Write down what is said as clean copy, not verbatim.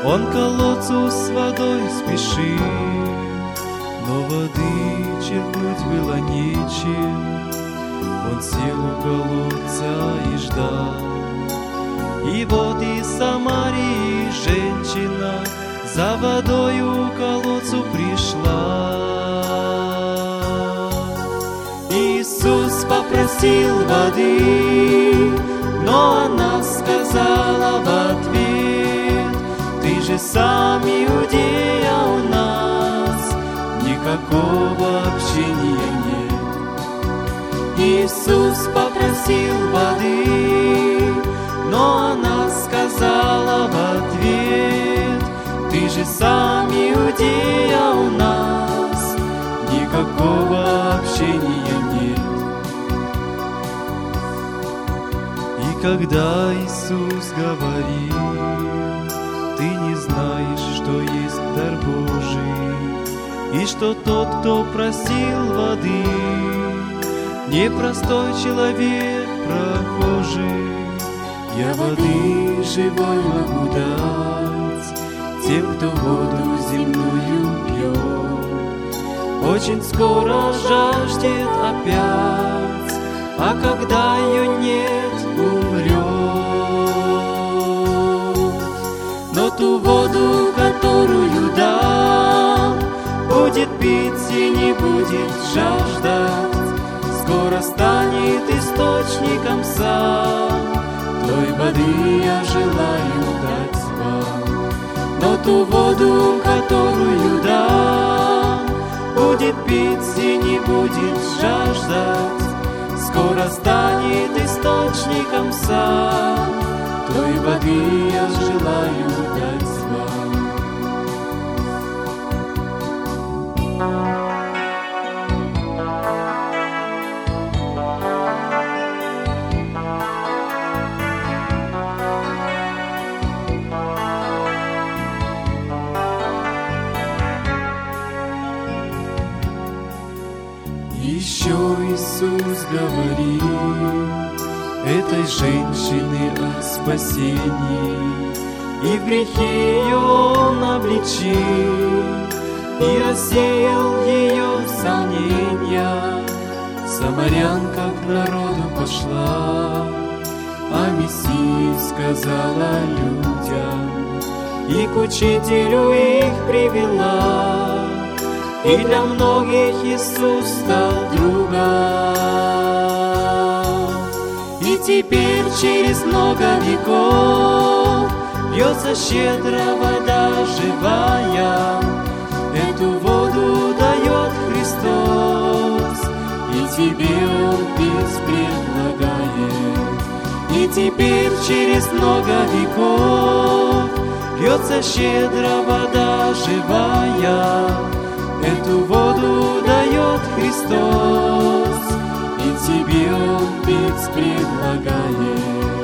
Он к колодцу с водой спешил, но воды черпнуть было нечем. Он сел у колодца и ждал. И вот из Самарии женщина за водою к колодцу пришла. Иисус попросил воды, но она сказала в ответ: ты же сам иудей, а у нас никакого общения нет. Иисус попросил воды, но она сказала в ответ: ты же сам иудей, а у нас никакого общения нет. И когда Иисус говорил: ты не знаешь, что есть дар Божий, и что тот, кто просил воды, не простой человек, прохожий. Я воды живой могу дать тем, кто воду земную пьет. Очень скоро жаждет опять, а когда ее нет, умрет. Но ту воду, которую дам, будет пить и не будет жаждать. Скоро станет источником сам той воды я желаю дать вам. Но ту воду, которую дам, будет пить и не будет жаждать. Скоро станет источником сам той воды я желаю дать вам. Еще Иисус говорил этой женщине о спасении, и в грехе ее Он обличил, и рассеял ее сомнения. Самарянка к народу пошла, о Мессии сказала людям, и к учителю их привела. И для многих Иисус стал другом. И теперь через много веков льется щедро вода живая. Эту воду дает Христос, и тебе Он пить предлагает. И теперь через много веков льется щедро вода живая. Эту воду дает Христос, и тебе Он пить предлагает.